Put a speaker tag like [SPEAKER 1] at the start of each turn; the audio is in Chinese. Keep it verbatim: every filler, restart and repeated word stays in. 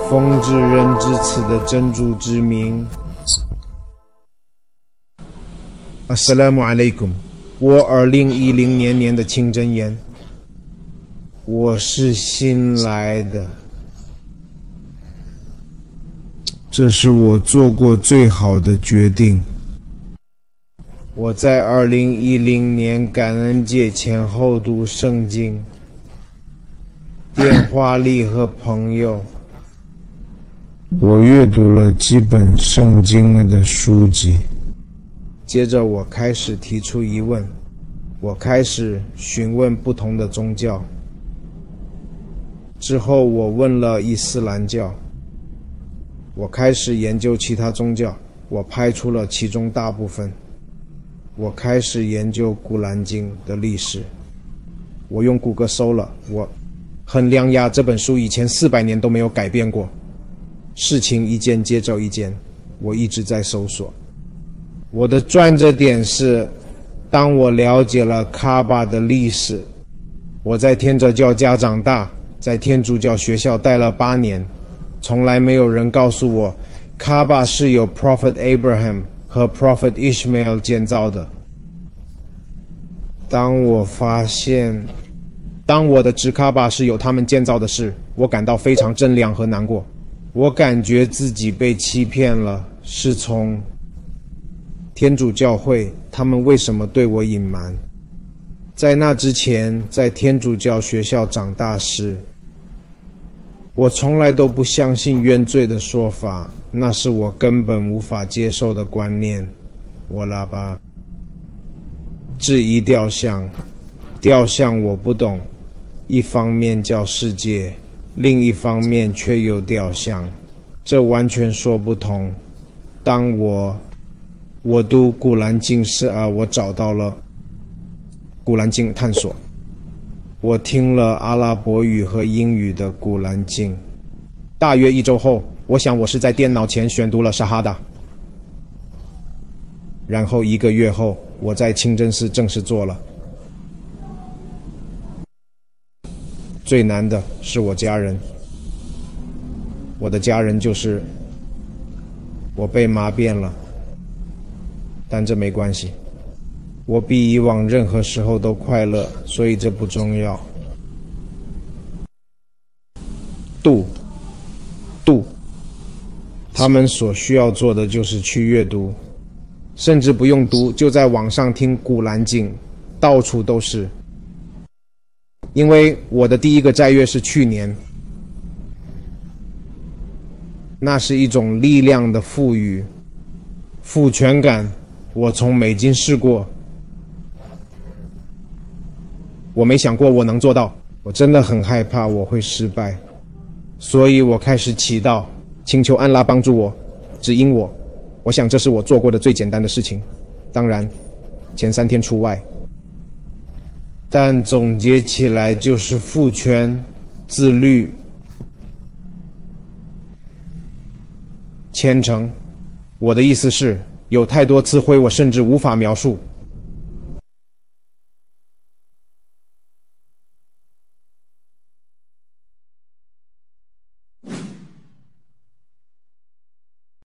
[SPEAKER 1] 奉至仁至慈的真主之名。Assalamu alaikum， 我二零一零年年的清真言，我是新来的，这是我做过最好的决定。我在二零一零年感恩节前后读圣经，电话里和朋友，我阅读了几本圣经的书籍。接着我开始提出疑问，我开始询问不同的宗教。之后我问了伊斯兰教，我开始研究其他宗教，我排除了其中大部分。我开始研究古兰经的历史，我用谷歌搜了，我衡量呀，这本书以前四百年都没有改变过。事情一件接着一件，我一直在搜索。我的转折点是，当我了解了卡巴的历史，我在天主教家长大，在天主教学校待了八年，从来没有人告诉我，卡巴是由 Prophet Abraham 和 Prophet Ishmael 建造的。当我发现，当我的直卡巴是由他们建造的事，我感到非常震亮和难过。我感觉自己被欺骗了，是从天主教会，他们为什么对我隐瞒？在那之前，在天主教学校长大时，我从来都不相信冤罪的说法，那是我根本无法接受的观念。我喇叭质疑雕像，雕像我不懂，一方面叫世界，另一方面却有雕像，这完全说不通。当我我读古兰经时啊，我找到了古兰经探索。我听了阿拉伯语和英语的古兰经。大约一周后，我想我是在电脑前选读了沙哈达。然后一个月后，我在清真寺正式做了。最难的是我家人，我的家人就是我被麻遍了。但这没关系，我比以往任何时候都快乐，所以这不重要。度，度，他们所需要做的就是去阅读，甚至不用读，就在网上听古兰经，到处都是。因为我的第一个斋月是去年，那是一种力量的赋予，赋权感。我从美金试过，我没想过我能做到，我真的很害怕我会失败，所以我开始祈祷，请求安拉帮助我，指引我。我想这是我做过的最简单的事情，当然前三天除外。但总结起来就是赋权、自律、虔诚。我的意思是，有太多词汇我甚至无法描述。